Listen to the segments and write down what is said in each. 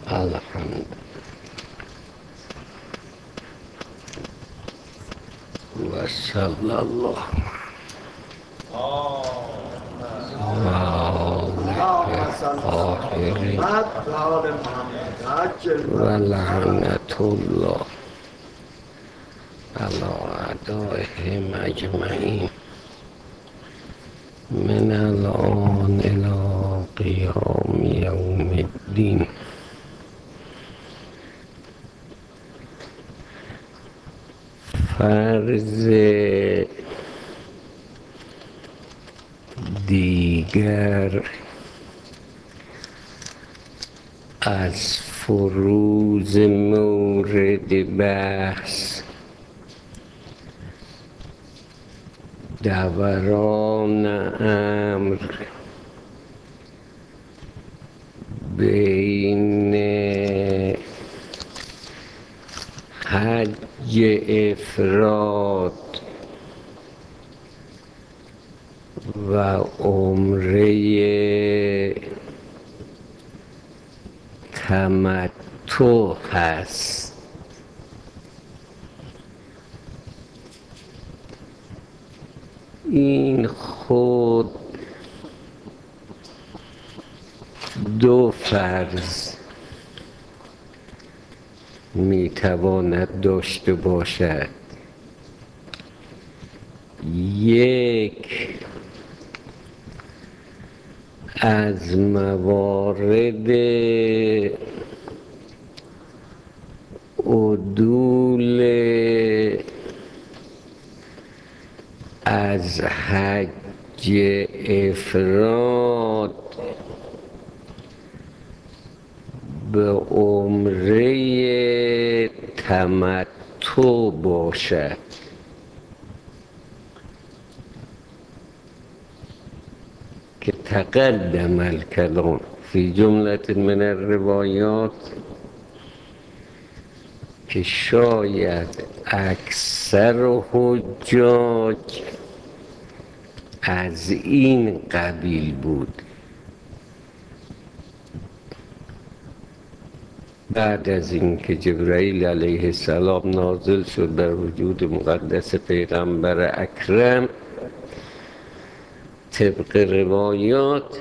الحمد و صلی الله و آله الطاهرین و لعنة الله علی اعدائهم اجمعین من الآن الی قیام یوم الدین. فرض دیگر از فروض مورد بحث دوران امر بین حج افراد و عمره تمتع هست. این خود دو فرض میتواند داشته باشد. یک، از موارد عدول از حج افراد به عمره تمتع باشد. که تقدم الکلام فی جملة من الروایات که شاید اکثر حجاج از این قبیل بود. بعد از اینکه جبرائیل علیه السلام نازل شد بر وجود مقدس پیغمبر اکرم، طبق روایات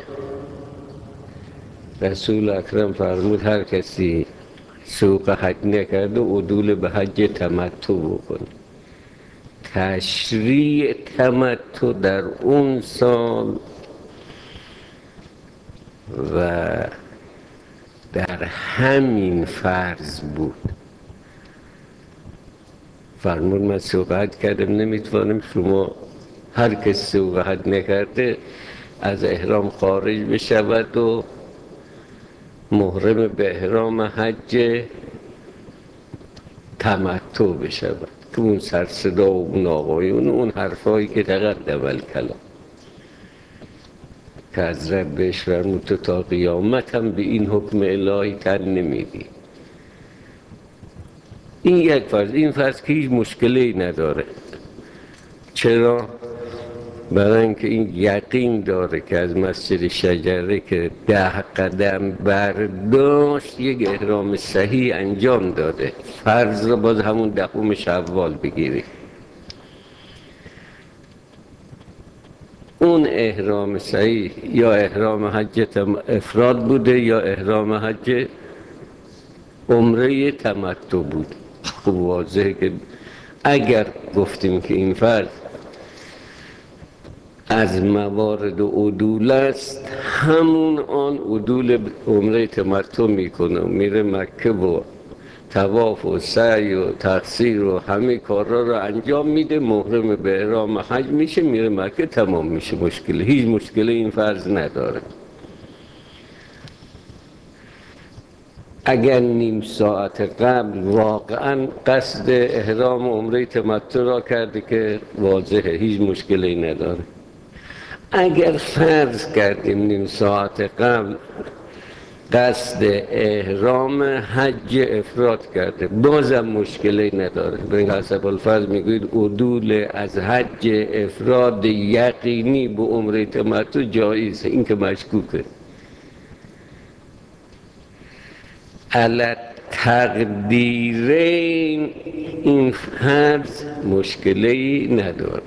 رسول اکرم فرمود هر کسی سوق حج نکرده عدول به حج تمتع بکنه. تشریع تمتع در اون سال و در همین فرض بود. فرمود من سوق حج کردم نمیتوانم شما هر کسی سوق حج نکرده از احرام خارج بشود و محرم به احرام حج تمتع بشود. که اون سرصدا و اون آقایون و اون حرفایی که تقدم الکلام که حضرت بهش فرمود تو تا قیامت هم به این حکم الهی تن نمیدی. این یک فرض. این فرض که هیچ مشکلی نداره. چرا؟ برای اینکه این یقین داره که از مسجد شجره که 10 قدم برداشت یک احرام صحیح انجام داده. فرض را باز همون 10 شوال بگیری. اون احرام صحیح یا احرام حج افراد بوده یا احرام حج عمره تمتع بود. خب واضحه که اگر گفتیم که این فرض از موارد عدول است، همون آن عدول عمره تمتع میکنه و میره مکه و طواف و سعی و تقصیر و همه کارا رو انجام میده. محرم به احرام حج میشه، میره مکه، تمام میشه. هیچ مشکلی این فرض نداره. اگر نیم ساعت قبل واقعا قصد احرام عمره تمتع را کرده که واضحه هیچ مشکلی نداره. اگر فرض کردیم نیم ساعت قبل قصد احرام حج افراد کرده بازم مشکلی نداره. به این حسب الفرض میگوید عدول از حج افراد یقینی به عمره تمتع جایزه. این که مشکوکه. علی تقدیرین این فرض مشکلی نداره.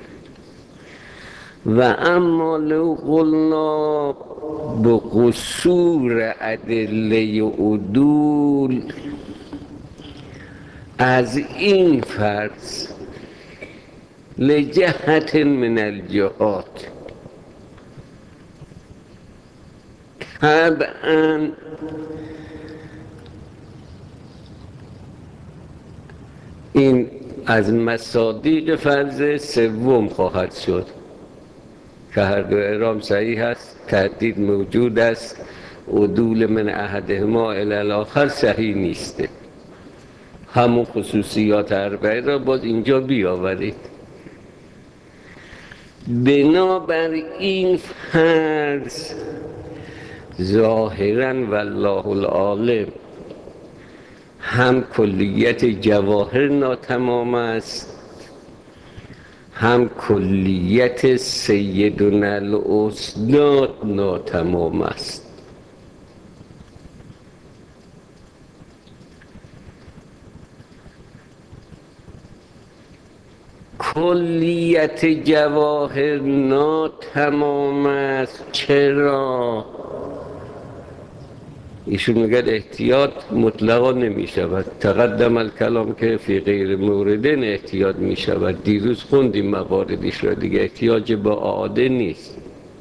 و اما لو قلنا به قصور ادله عدول، از این فرض لجهت من الجهات طبعا این از مصادیق فرض سوم خواهد شد که هر دو اعرام صحیح است، تردید موجود است، عدول من احدهما الی الاخر صحیح نیسته. همون خصوصیات اربعه را باز اینجا بیاورید. بنابر این فرض ظاهرا والله العالم هم کلیت جواهر ناتمام است، هم کلیت سیدنا الاستاد ناتمام است. کلیت جواهر ناتمام است. چرا؟ ایشون میگه احتیاط مطلقا نمی شود. تقدم الکلام که فی غیر موردن احتیاط می شود. دیروز خوندیم مواردش را دیگه، احتیاج با عاده نیست.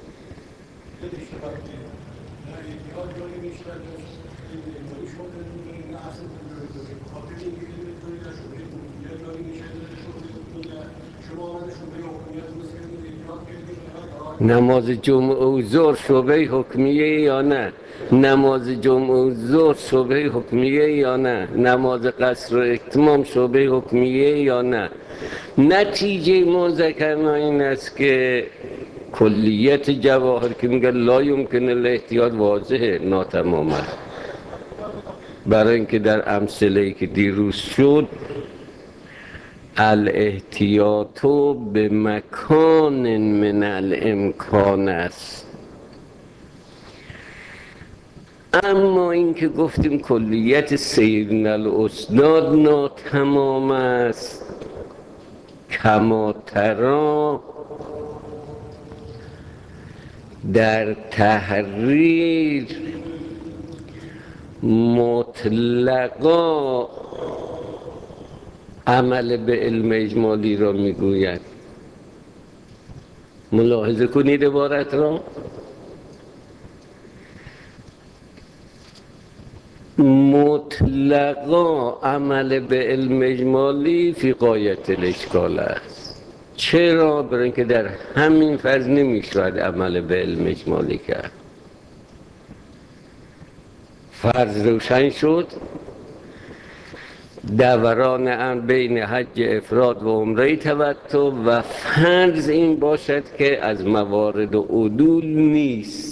نماز جمعه و ظهر شبه حکمیه یا نه؟ نماز جمعه و ظهر شبه حکمیه یا نه؟ نماز قصر و اتمام شبه حکمیه یا نه؟ نتیجه ما ذکرنا این است که کلیت جواهر که میگه لا یمکن الاحتیاط واضحه ناتمام است. برای اینکه در امثله‌ای که دیروز شد الاحتیاط به مکان من الامکان است. اما این که گفتیم کلیت سیدنا الاستاد ناتمام است، کما ترا در تحریر مطلقا عمل به علم اجمالی را میگوید. ملاحظه کنید عبارت را. مطلقا عمل به علم اجمالی فی غایت الاشکال است. چرا؟ برای اینکه در همین فرض نمیشود عمل به علم اجمالی کرد. فرض روشن شد. دوران امر بین حج افراد و عمره تمتع و فرض این باشد که از موارد و عدول نیست.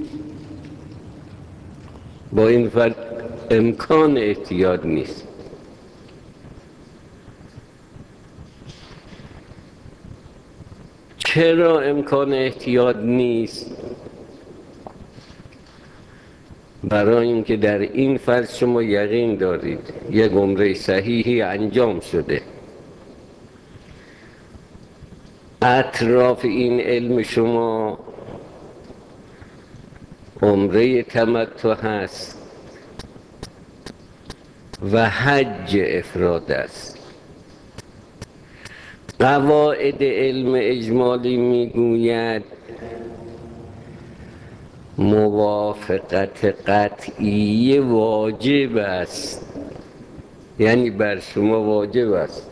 با این فرض امکان احتیاط نیست. چرا امکان احتیاط نیست؟ برای اینکه در این فرض شما یقین دارید یک عمره صحیحی انجام شده، اطراف این علم شما عمره تمتع هست و حج افراد است. قواعد علم اجمالی میگوید موافقت قطعی واجب است، یعنی بر شما واجب است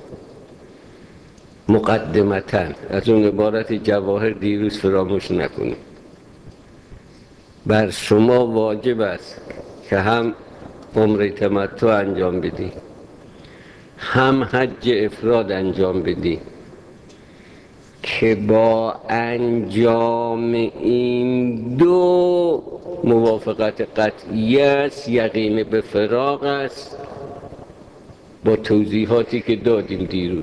مقدمتاً. از اون عبارت جواهر دیروز فراموش نکنید. بر شما واجب است که هم عمره تمتع انجام بدی، هم حج افراد انجام بدی، که با انجام این دو موافقت قطعی است، یقین به فراغ است، با توضیحاتی که دادیم دیروز.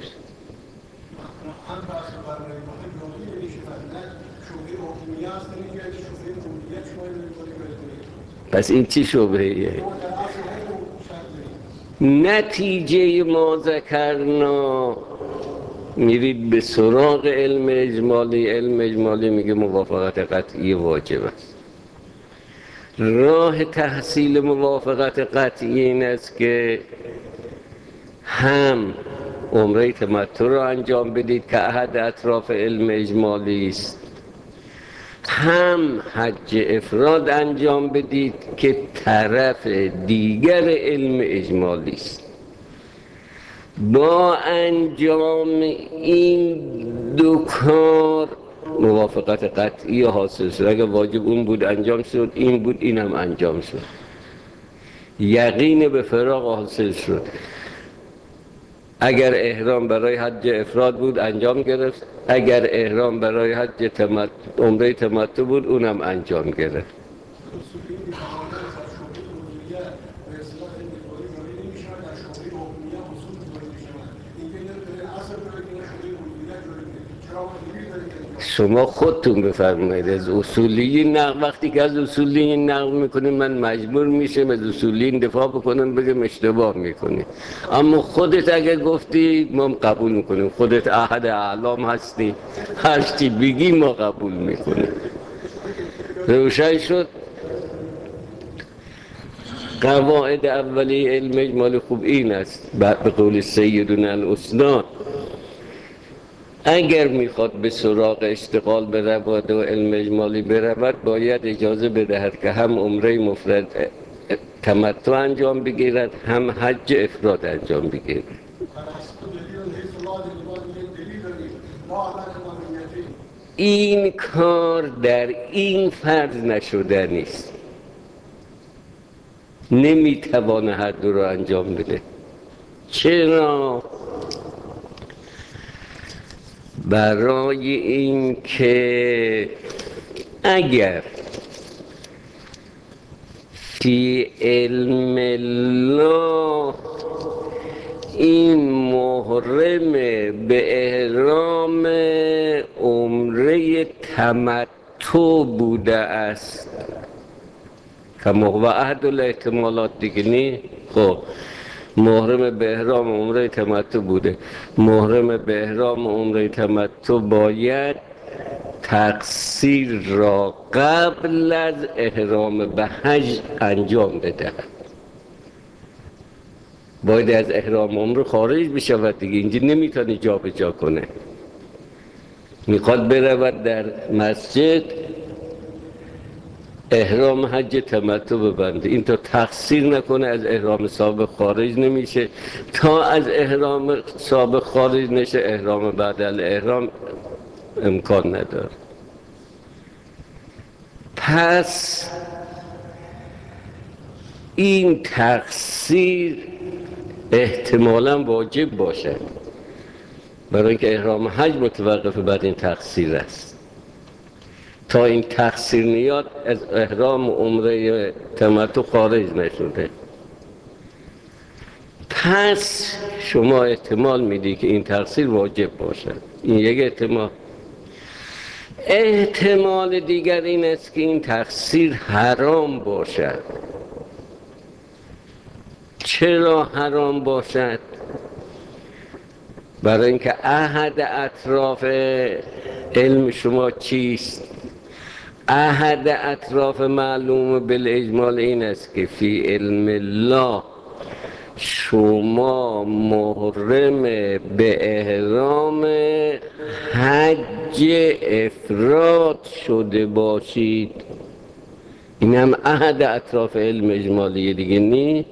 پس این چی شبهیه؟ نتیجه ما ذکرنا میرید به سراغ علم اجمالی. علم اجمالی میگه موافقت قطعی واجب است. راه تحصیل موافقت قطعی این است که هم عمره تمتع رو انجام بدید که احد اطراف علم اجمالی است، هم حج افراد انجام بدید که طرف دیگر علم اجمالی است. با انجام این دو کار موافقت قطعی حاصل شد. اگر واجب اون بود انجام شد، این بود این هم انجام شد، یقین به فراغ حاصل شد. اگر احرام برای حج افراد بود انجام گرفت، اگر احرام برای حج عمره تمتع بود اونم انجام گرفت. شما خودتون بفرمایید. از اصولیین نقل، وقتی که از اصولیین نقل میکنید من مجبور میشم از اصولیین دفاع بکنم، بگم اشتباه میکنید. اما خودت اگر گفتی ما قبول میکنیم، خودت احد اعلام هستی، هر چی بگی ما قبول میکنیم. روشن شد؟ قواعد اولی علم اجمالی خوب این است، به قول سیدنا الاسناد، اگر میخواد به سراغ اشتغال برود و علم اجمالی برود باید اجازه بدهد که هم عمره مفرد تمتع انجام بگیرد، هم حج افراد انجام بگیرد. این کار در این فرض نشده نیست، نمیتوانه هر دو رو انجام بده. چرا؟ برای این که اگر فی علم الله این محرم به احرام عمره تمتع بوده است که و عهد الاحتمالات دیگه نی، خب محرم به احرام عمره تمتع بوده، محرم به احرام عمره تمتع باید تقصیر را قبل از احرام به حج انجام بده، باید از احرام عمره خارج بشود دیگه، اینجا نمیتونه جا به جا کنه. میخواد برود در مسجد احرام حج تمتع ببنده، این تا تقصیر نکنه از احرام سابق خارج نمیشه. تا از احرام سابق خارج نشه احرام بعد الاحرام امکان نداره. پس این تقصیر احتمالاً واجب باشد، برای اینکه احرام حج متوقف بر این تقصیر است. تا این تقصیر نیاد از احرام عمره تمتع خارج نشده. پس شما احتمال میدی که این تقصیر واجب باشد، این یک احتمال. احتمال دیگر این است که این تقصیر حرام باشد. چرا حرام باشد؟ برای اینکه احد اطراف علم شما چیست؟ احد اطراف معلوم بالاجمال این است که فی علم الله شما محرم به احرام حج افراد شده باشید. این هم احد اطراف علم اجمالی دیگه نی.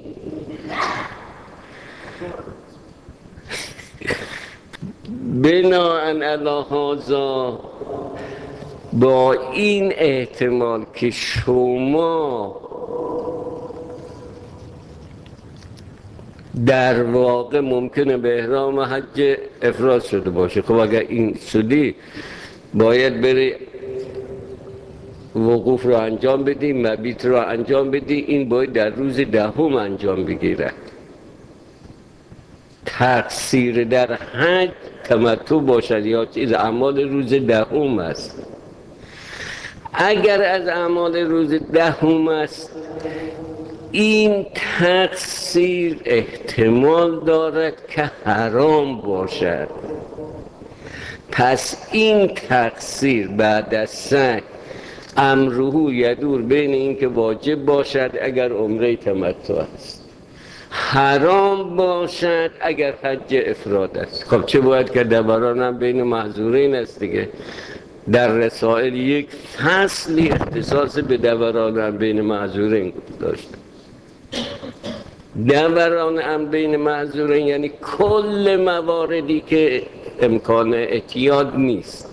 بناءً علی هذا با این احتمال که شما در واقع ممکنه به احرام حج افراد شده باشه، خب اگر این شدی باید بری وقوف رو انجام بدی، مبیت رو انجام بدی، این باید در روز دهم انجام بگیرد. تقصیر در حج تمتع باشد یا چیز اعمال روز دهم است. اگر از اعمال روز دهم است این تقصیر احتمال دارد که حرام باشد، پس این تقصیر بعد از سعی امره یدور بین این که واجب باشد اگر عمره تمتع است، حرام باشد اگر حج افراد است. خب چه باید که دوران هم بین محظورین است دیگه. در رسائل یک فصلی اختصاص به دوران هم بین محظورین داشت. دوران هم بین محظورین یعنی کل مواردی که امکان اعتیاد نیست.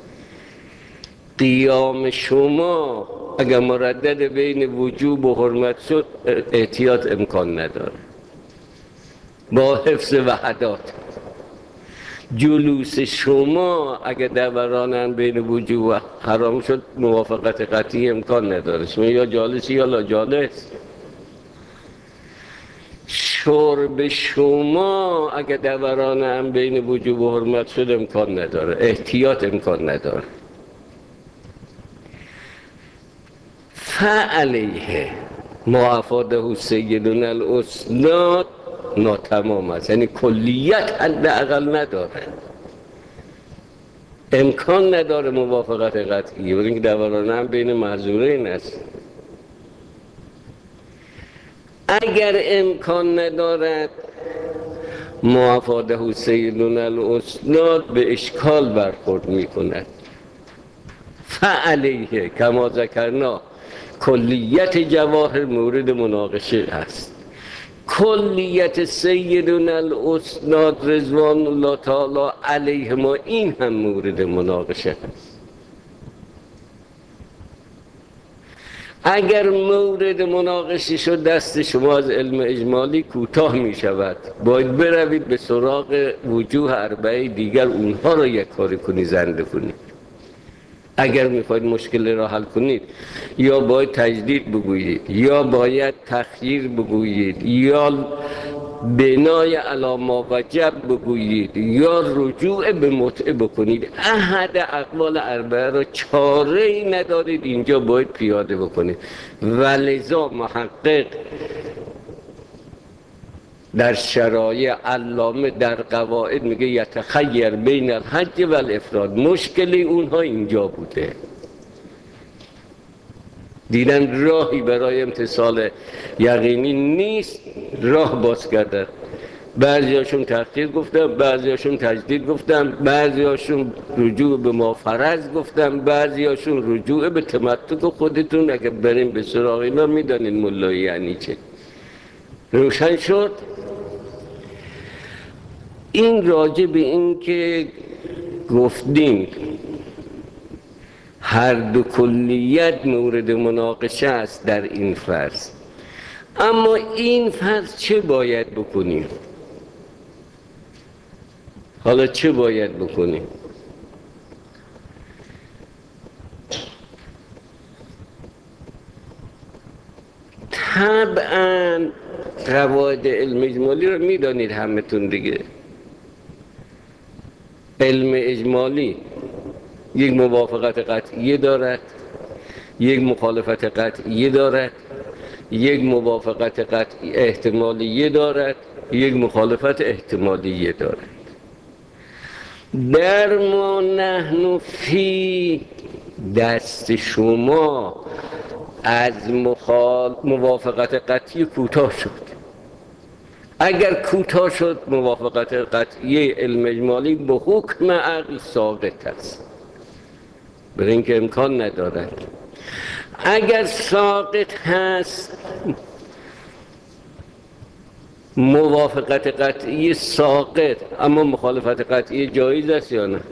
قیام شما اگر مردد بین وجوب و حرمت شد احتیاط امکان نداره با حفظ وحدات. جلوس شما اگر دورانن بین وجوب و حرام شد موافقت قطعی امکان نداره، شما یا جالسی یا لا جالس. شرب شما اگر دورانن بین وجوب و حرمت شد امکان نداره، احتیاط امکان نداره. فعلیه معافاده سیدنا الاسناد ناتمام است، یعنی کلیت حداقل نداره، امکان نداره موافقت قطعی، برای اینکه دوران هم بین معذورین است. اگر امکان ندارد معافاده سیدنا الاسناد به اشکال برخورد میکند. فعلیه کما ذکرنا کلیت جواهر مورد مناقشه است. کلیت سیدنا الاسناد رضوان الله تعالی علیه ما این هم مورد مناقشه است. اگر مورد مناقشه شد دست شما از علم اجمالی کوتاه می شود، باید بروید به سراغ وجوه اربعه دیگر، اونها را یک کاری کنی زنده کنید. اگر میخواید مشکل را حل کنید یا باید تجدید بگویید یا باید تخییر بگویید یا بنای علی ما وجب بگویید یا رجوع به متعه بکنید. احد اقوال اربعه را چاره‌ای ندارید، اینجا باید پیاده بکنید. ولذا محقق در شرایع علامه در قواعد میگه یتخیر بین الحج و الافراد. مشکل اونها اینجا بوده، دیدن راهی برای امتصال یقینی نیست، راه باز کردن. بعضیاشون تخییر گفتن، بعضیاشون تجدید گفتن، بعضیاشون رجوع به ما فرض گفتن، بعضیاشون رجوع به تمتع. خودتون اگه بریم به سراغ اینا میدانین ملایی یعنی چه. روشن شد؟ این راجع به این که گفتیم هر دو کلیت مورد مناقشه است در این فرض، اما این فرض چه باید بکنیم؟ حالا چه باید بکنیم؟ طبعا قواعد علم اجمالی رو میدانید همتون دیگه. علم اجمالی یک موافقت قطعی دارد، یک مخالفت قطعی دارد، یک موافقت قطعی احتمالی دارد، یک مخالفت احتمالی دارد. در ما نحن فی دست شما از موافقت قطعی کوتاه شد. اگر کوتاه شد موافقت قطعی علم اجمالی به حکم عقل ساقط است، برای اینکه امکان ندارد. اگر ساقط هست موافقت قطعی ساقط، اما مخالفت قطعی جایز است یا نه؟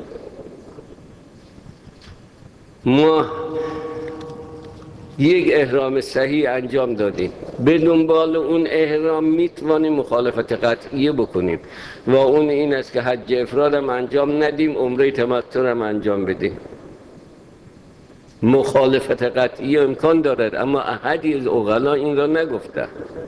ما یک احرام صحیح انجام دادیم، به دنبال اون احرام میتوانیم مخالفت قطعیه بکنیم و اون این است که حج افراد هم انجام ندیم، عمره تمتع هم انجام بدیم. مخالفت قطعی امکان دارد، اما احدی از عقلا این را نگفته.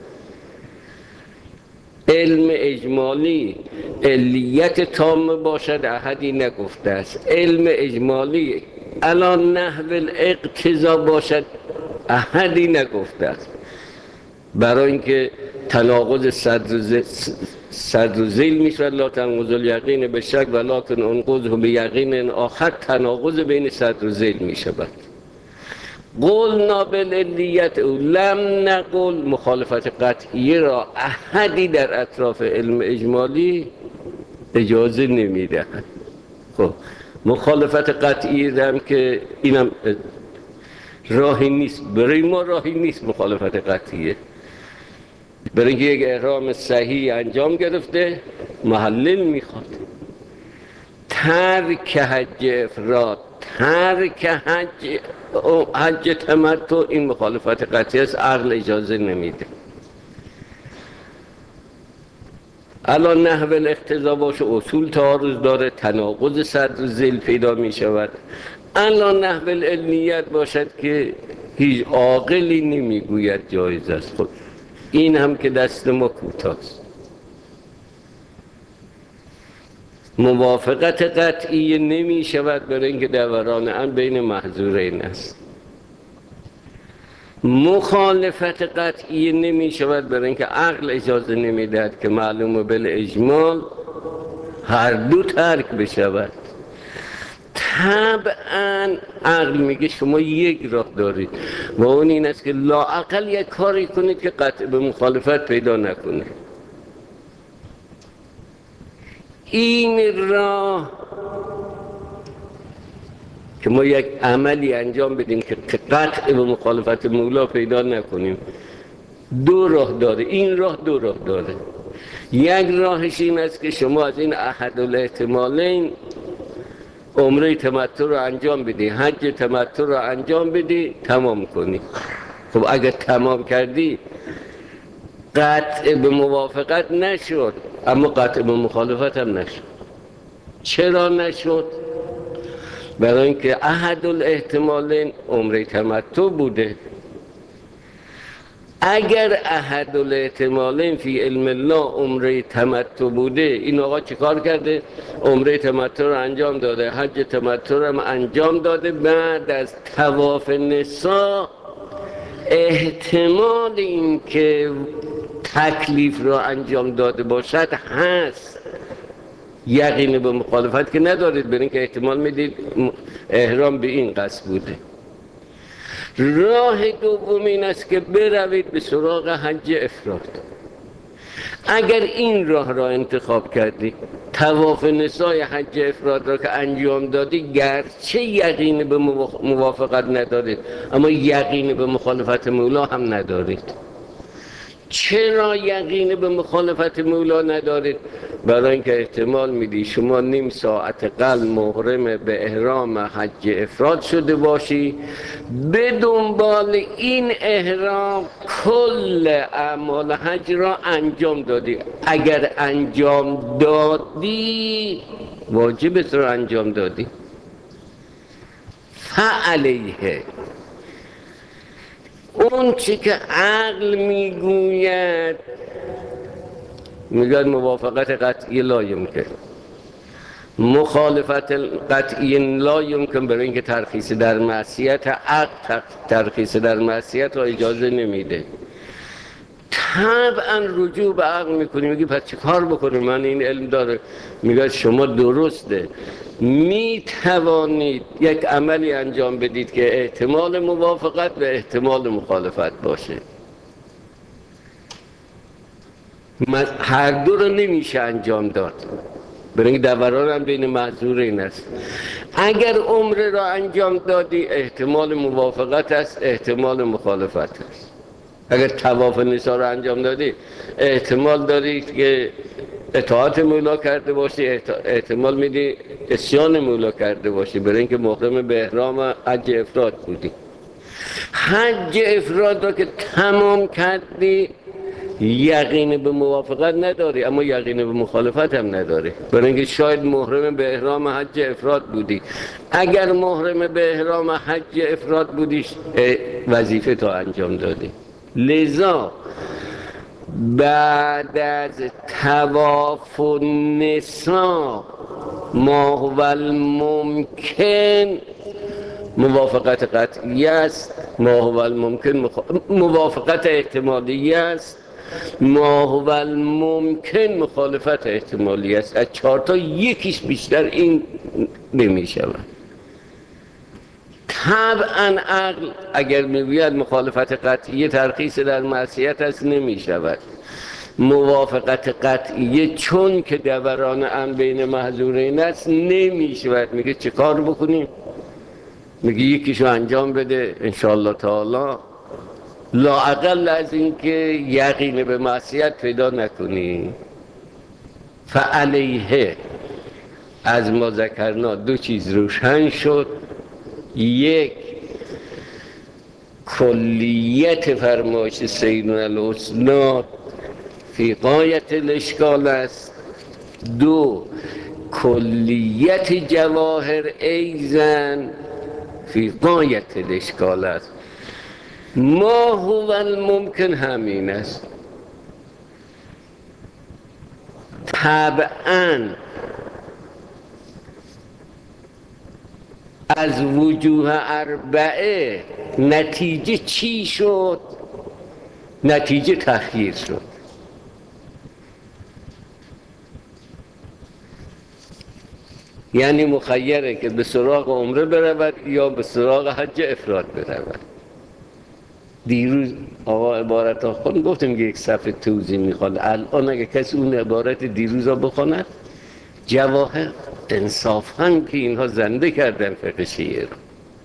علم اجمالی علیت تام باشد احدی نگفته است. علم اجمالی الان نحو الاقتضا باشد احدی نگفته است. برای اینکه تناقض صدر و ذیل میشود. لا تنقض الیقین به شک ولکن انقضه به یقین آخر. تناقض بین صدر و ذیل میشود. قلنا بالعلیت او لم نقل. مخالفت قطعیه را احدی در اطراف علم اجمالی اجازه نمیدهد. خب مخالفت قطعی هم که اینم راهی نیست، برای ما راهی نیست مخالفت قطعیه. برای اینکه یک احرام صحیح انجام گرفته محلل میخواد، ترک حج افراد، ترک حج تمتع، این مخالفت قطعی است، عقل اجازه نمیده. الان نحو الاقتضا باشه اصول تعارض داره، تناقض صدر و ذیل پیدا می شود. الان نحو العلمیت باشد که هیچ عاقلی نمیگوید جایز است. خب این هم که دست ما کوتاست. موافقت قطعی نمی شود برای اینکه دوران ان بین محظورین است. مخالفت قطعی نمی شود برای اینکه عقل اجازه نمی دهد که معلوم بالاجمال هر دو ترک بشود. طبعا عقل میگه شما یک راه دارید و اون این است که لااقل یک کاری کنید که قطع به مخالفت پیدا نکنه. این راه که ما یک عملی انجام بدیم که قطع به مخالفت مولا پیدا نکنیم، دو راه داره. این راه دو راه داره. یک راهش این است که شما از این احدالاحتمالین عمره تمتع رو انجام بدی، حج تمتع رو انجام بدی، تمام کنی. خب اگر تمام کردی قطع به موافقت نشد، اما قطع به مخالفت هم نشد. چرا نشد؟ برای اینکه احدالاحتمالین عمره تمتع بوده. اگر احدالاحتمالین فی علم الله عمره تمتع بوده، این آقا چیکار کرده؟ عمره تمتع رو انجام داده، حج تمتع رو انجام داده. بعد از طواف نسا احتمال این که تکلیف رو انجام داده باشد هست. یقین به مخالفت که ندارید، برین که احتمال میدید احرام به این قصد بوده. راه دوم این است که بروید به سراغ حج افراد. اگر این راه را انتخاب کردی، طواف نسای حج افراد را که انجام دادی، گرچه یقین به موافقت ندارید اما یقین به مخالفت مولا هم ندارید. چرا یقین به مخالفت مولا ندارید؟ برای اینکه احتمال میدی شما نیم ساعت قبل محرم به احرام حج افراد شده باشی، به دنبال این احرام کل اعمال حج را انجام دادی. اگر انجام دادی واجبت را انجام دادی. فعلیه اون چی که عقل میگوید، میگوید موافقت قطعی لا یمکن، مخالفت قطعی لا یمکن، برای اینکه ترخیص در معصیت، عقل ترخیص در معصیت را اجازه نمیده. طبعا رجوع به عقل میکنی، میگی پس چه کار بکنیم؟ من این علم داره. میگه شما درسته میتوانید یک عملی انجام بدید که احتمال موافقت و احتمال مخالفت باشه. هر دو رو نمیشه انجام داد، برای اینکه دوران هم بین معذورین است. اگر عمره را انجام دادی احتمال موافقت است، احتمال مخالفت است. اگر طواف نسا را انجام دادی احتمال داری که اطاعت مولا کرده باشی، احتمال میدی عصیان مولا کرده باشی، برای اینکه محرم به احرام حج افراد بودی. حج افراد را که تمام کردی یقین به موافقت نداری اما یقین به مخالفت هم نداری، برای اینکه شاید محرم به احرام حج افراد بودی. اگر محرم به احرام حج افراد بودی وظیفه تا انجام دادی. لذا بعد از طواف النساء ما هو الممکن موافقت قطعی است، ما هو الممکن موافقت احتمالی است، ما هو الممکن مخالفت احتمالی است. از 4 تا یکیش بیشتر این نمی شود. طبعا عقل اگر میگوید مخالفت قطعی ترخیص در معصیت است نمی شود. موافقت قطعیه چون که دوران امر بین محظورین است نمی شود. میگه چه کار بکنیم؟ میگه یکیشو انجام بده انشاءالله تعالی، لااقل از این که یقین به معصیت پیدا نکنی. فعلیه از ما ذکرنا 2 چیز روشن شد. یک، کلیت فرمایش سیدنا الحسنی فی غایت الاشکال است. 2، کلیت جواهر ایزن فی غایت الاشکال است. ما هو الممکن همین است. طبعا از وجوه 4 نتیجه چی شد؟ نتیجه تخییر شد. یعنی مخیره که به سراغ عمره برود یا به سراغ حج افراد برود. دیروز آقا عبارت ها خود گفتم که 1 صفحه توضیح میخواد. الان اگه کسی اون عبارت دیروز ها بخواند، جواهر انصافاً که اینها زنده کردن فقه شیعه رو.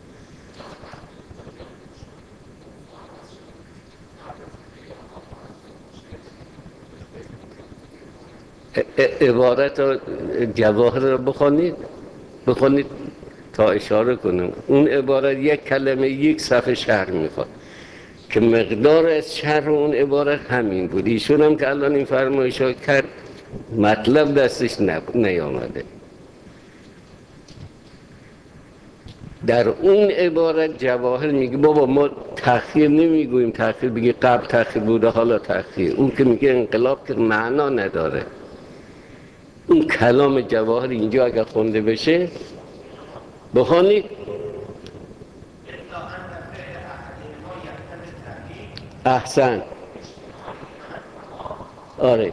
عبارت جواهر رو بخونید تا اشاره کنم. اون عبارت 1 کلمه 1 صفحه شرح میخواد که مقدار از شرح اون عبارت همین بود. ایشون هم که الان این فرمایش ها کرد مطلب دستش نیامده. در اون عبارت جواهر میگه بابا ما تأخیر نمیگوییم، تأخیر بگی قبل تأخیر بوده حالا تأخیر. اون که میگه انقلاب که معنا نداره. اون کلام جواهر اینجا اگر خونده بشه بخونید. احسن. آره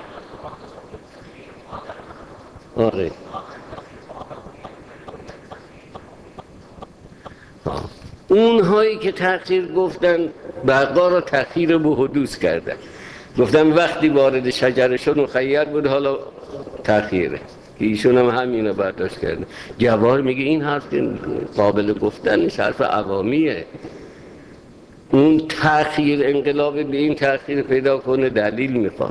اونهایی که تأخیر گفتن بقا را تأخیر به حدوث کردن، گفتن وقتی وارد شجره شد مخیر بود حالا تأخیره، که ایشون هم همینو برداشت کرده. جواهر میگه این حرف قابل گفتن نیست، حرف عوامیه. اون تأخیر انقلاب به این تأخیر پیدا کنه دلیل میخواد.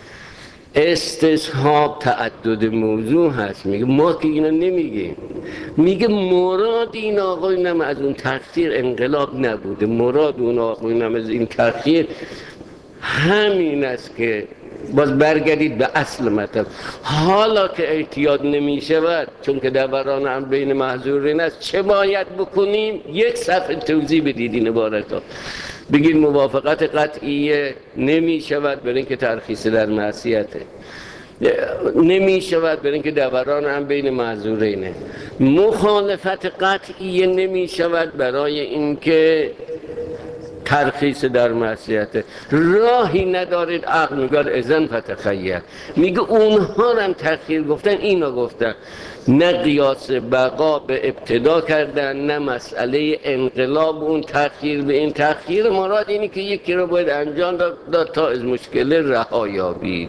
استصحاب تعدد موضوع هست. میگه ما که اینا نمیگیم، میگه مراد این آقایونم از اون تأخیر انقلاب نبوده، مراد اون آقایونم از این تأخیر همین است که باز برگردید به اصل مطلب. حالا که احتیاط نمی شود چون که دوران هم بین محظورین است، چه باید بکنیم؟ 1 صفحه توضیح بدید این عبارت ها. بگید موافقت قطعیه نمی شود برای اینکه ترخیص در معصیته، نمی شود برای اینکه دوران هم بین معذورینه. مخالفت قطعیه نمی شود برای اینکه ترخیص در معصیته. راهی ندارید. عقل میگه اذن فتخیر. میگه اونها هم تأخیر گفتن، اینا گفتن. نه قیاس بقا به ابتدا کردن، نه مسئله انقلاب اون تأخیر به این تأخیر. مراد اینی که یکی رو باید انجام داد تا از مشکل رها یابید.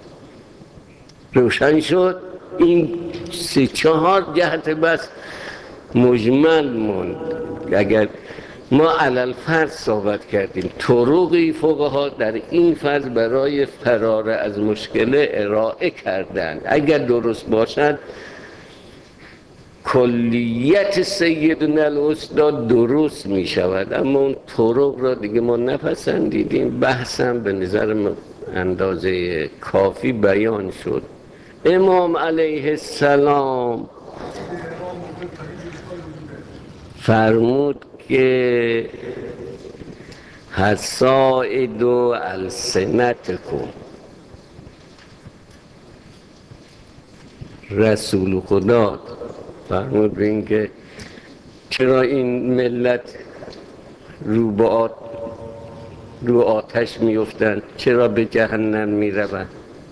روشن شد. این 3-4 جهت بس مجمل موند. اگر ما علل فرض صحبت کردیم، طرقی فقها در این فرض برای فرار از مشکل ارائه کردن. اگر درست باشد کلیت سیدنا الاستاد درست می شود، اما اون طرق را دیگه ما نپسندیدیم. بحثم به نظر اندازه کافی بیان شد. امام علیه السلام فرمود که حسائد و السنتکم، رسول خدا فرمود به این که چرا این ملت رو آتش میفتند؟ چرا به جهنم میروند؟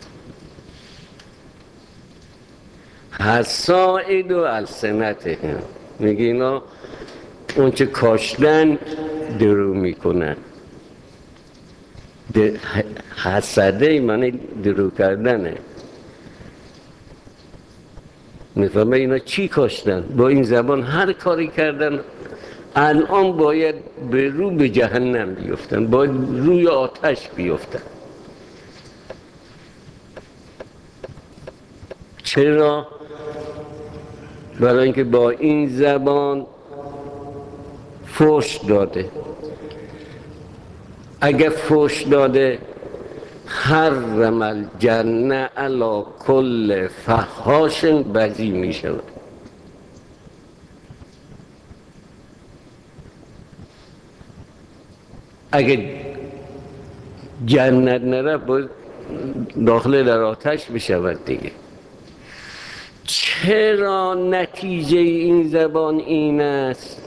حصائد و السنتهم، میگه اینا اون چه کاشتن درو میکنن. حسده معنی درو کردنه. میفهمه اینا چی کاشتن؟ با این زبان هر کاری کردن الان باید به جهنم بیفتن، باید روی آتش بیفتن. چرا؟ برای اینکه با این زبان فحش داده. اگه فحش داده حرم الجنه علی کل فحاش بذی می شود. اگه جنت نره باید داخل در آتش بشود دیگه. چرا نتیجه این زبان این است؟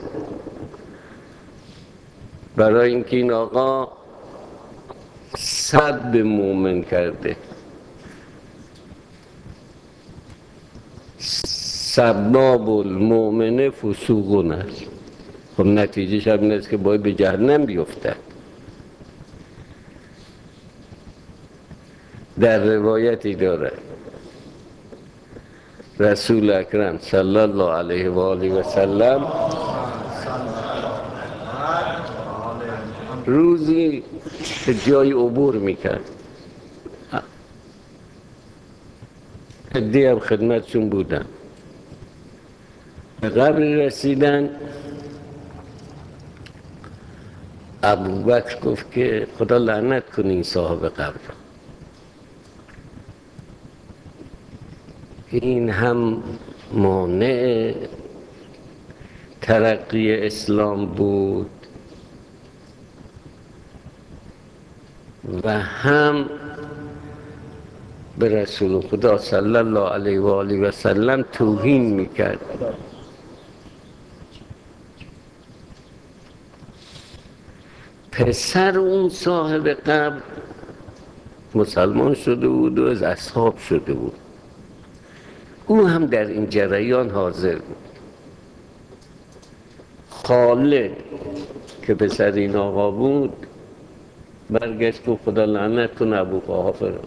برای اینکه این آقا سب مومن کرده. سباب المؤمن فسوق است. خب نتیجهش هم این است که باید به جهنم بیفته. در روایتی داره رسول اکرم صلی الله علیه و آله و سلم روزی به جای عبور میکرد، عده‌ای هم خدمتشون بودن. به قبری رسیدن، ابوبکر گفت که خدا لعنت کنه این صاحب قبر، این هم مانع ترقی اسلام بود و هم به رسول خدا صلی الله علیه و آله و سلم توهین میکرد. پسر اون صاحب قبر مسلمان شده بود و از اصحاب شده بود، او هم در این جریان حاضر بود. خالد که پسر این آقا بود برگشت که خدا لعنت کنه ابو قحافه رو.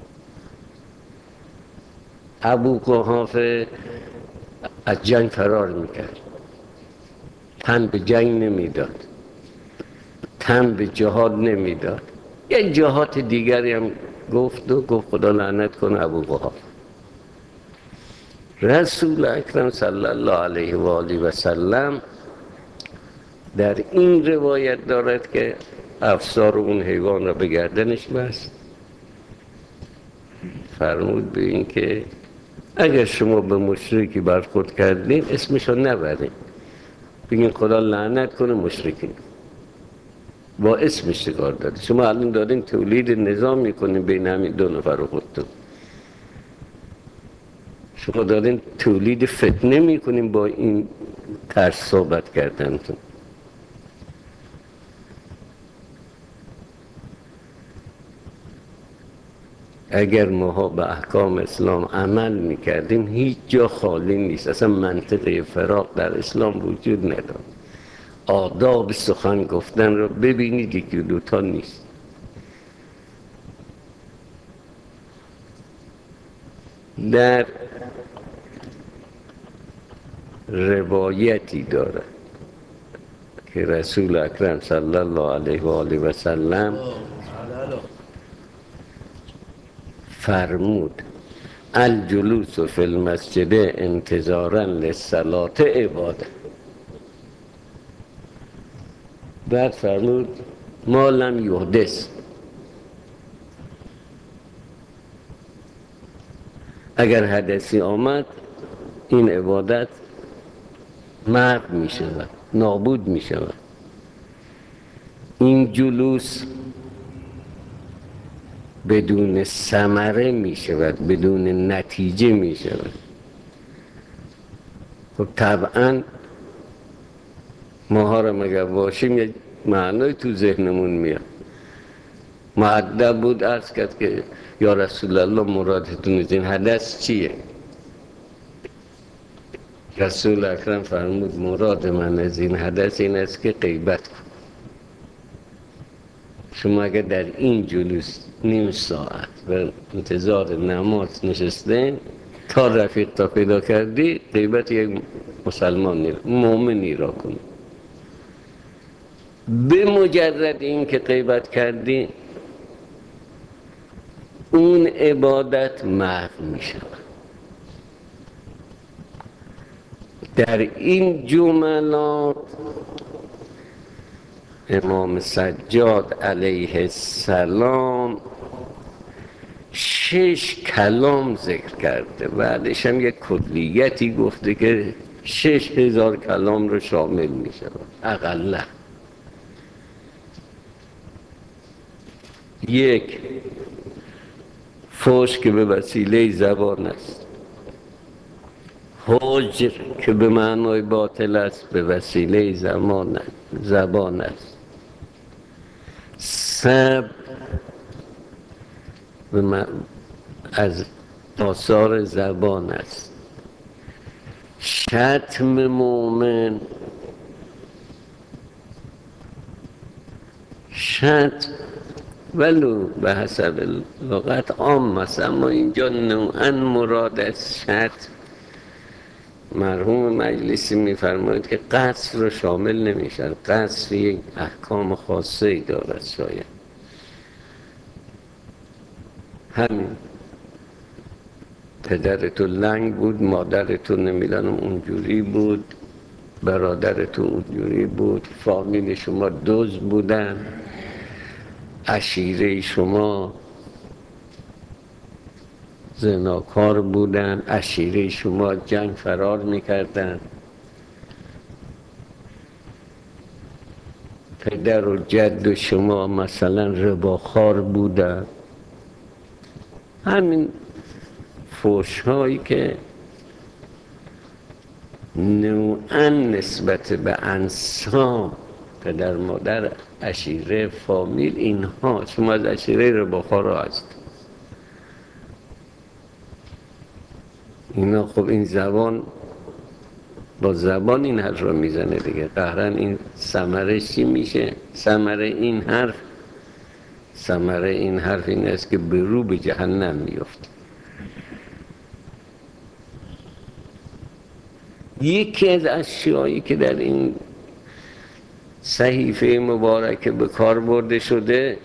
ابو قحافه از جنگ فرار میکرد، تن به جنگ نمیداد، تن به جهاد نمیداد. یک جهات دیگری هم گفت خدا لعنت کنه ابو قحافه. رسول اکرم صلی الله علیه و آله و سلم در این روایت دارد که افسار اون حیوان را به گردنش بست، فرمود به این که اگر شما به مشرکی برخورد کردین اسمشو نبرین، بگین خدا لعنت کنه مشرکین، با اسمش چیکار داره؟ شما الان دارین تولید نظام میکنین بین همین دو نفر خودتون، شما دارین تولید فتنه میکنین با این طرز صحبت کردنتون. اگر ماها به احکام اسلام عمل میکردیم هیچ جا خالی نیست، اصلا منطقه فراق در اسلام وجود نداره. آداب سخن گفتن رو ببینید یکی دوتا نیست. در روایتی داره که رسول اکرم صلی الله علیه و آله و سلم فرمود الجلوس فی المسجد انتظارا للصلاة عباده. بعد فرمود ما لم یحدث، اگر حدثی آمد این عبادت محو می شود، نابود می شود. این جلوس بدون ثمره می شود، بدون نتیجه می شود. خب طبعا ماها رو مگر باشیم یه معنای تو ذهنمون میاد. مؤدب بود عرض کرد که یا رسول الله مرادتون از این حدث چیه؟ رسول اکرم فرمود مراد من از این حدث این است که غیبت کن. شما اگر در این جلوس نیم ساعت و انتظار نماز نشستین تا رفیق تا پیدا کردی، غیبت یک مسلمان مؤمنی را کن. به مجرد این که غیبت کردی اون عبادت محو می شود. در این جملات امام سجاد علیه السلام 6 کلام ذکر کرده، بعدش هم یک کلیتی گفته که 6000 کلام رو شامل می شود اقلا. یک، فحش که به وسیله زبان است، هجر که به معنای باطل است به وسیله زبان است، سب از آثار زبان است، شتم مؤمن، شتم ولو به حسب لغت عام است، اما اینجا نوعاً مراد از شتم مرحوم مجلسی میفرماید که قذف رو شامل نمیشه. قذف یک احکام خاصه ای دارد. شاید همین پدرتو لنگ بود، مادرتو نمیدانم اونجوری بود، برادرتو اونجوری بود، فامیل شما دزد بودن، عشیره شما زناکار بودن، عشیره شما جنگ فرار میکردن، پدر و جد شما مثلا رباخوار بودن. همین فحش هایی که نوعاً نسبت به انساب پدر مادر عشیره فامیل اینها، شما از عشیره رباخوار هست، اینا خب این زبان با زبان این حرف رو میزنه دیگه. قهرن این ثمره چی میشه؟ ثمره این حرف این است که به رو به جهنم میفت. یکی از اشیایی که در این صحیفه مبارکه به کار برده شده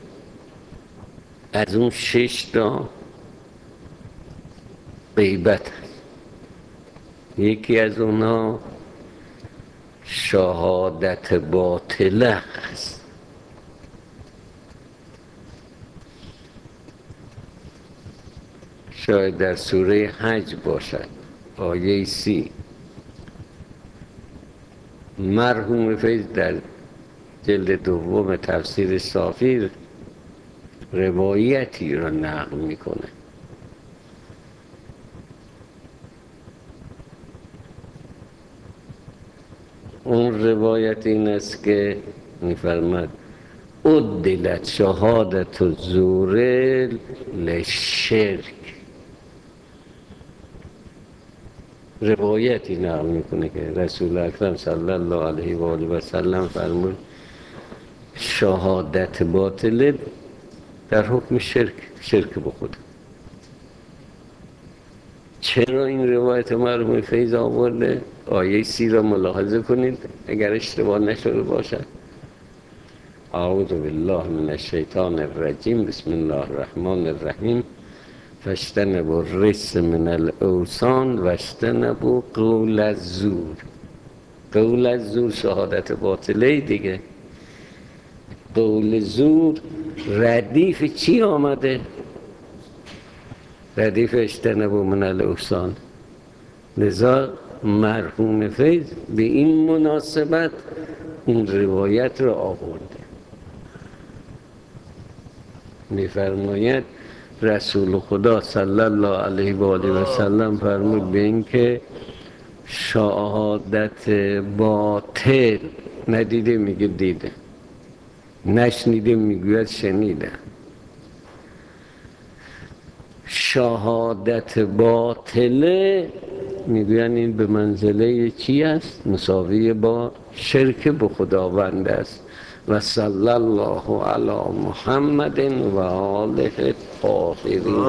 از اون 6 تا غیبت هست. یکی از اونها شهادت باطله است. شاید در سوره حج باشد، آیه 30. مرحوم فیض در جلد دوم تفسیر صافی روایتی را نقل میکنه. اون روایت این است که میفرماد عدلت شهادت الزور للشرک. روایتی نقل میکنه که رسول اکرم صلی الله علیه و آله و سلم فرمود شهادت باطله در حکم شرک بخود. چرا این روایت مرحوم فیض آورده؟ آیه 30 را ملاحظه کنید اگر اشتباه نشده باشد. اعوذ بالله من الشیطان الرجیم، بسم الله الرحمن الرحیم، فاجتنبوا الرجس من الاوثان واجتنبوا قول الزور. قول الزور شهادت باطله دیگه. قول زور ردیف چی آمده؟ ردیف اجتنبوا من الاوثان. لذا مرحوم فیض به این مناسبت این روایت را آورده. می‌فرماید رسول خدا صلی الله علیه و آله و سلم فرمود به این که شهادت باطل ندیده میگه دیده، نشنیده میگوید شنیده. شهادت باطله میگوین این به منزله چی است؟ مساوی با شرک به خداوند است. و صلی الله علی محمد و آله الطاهرین.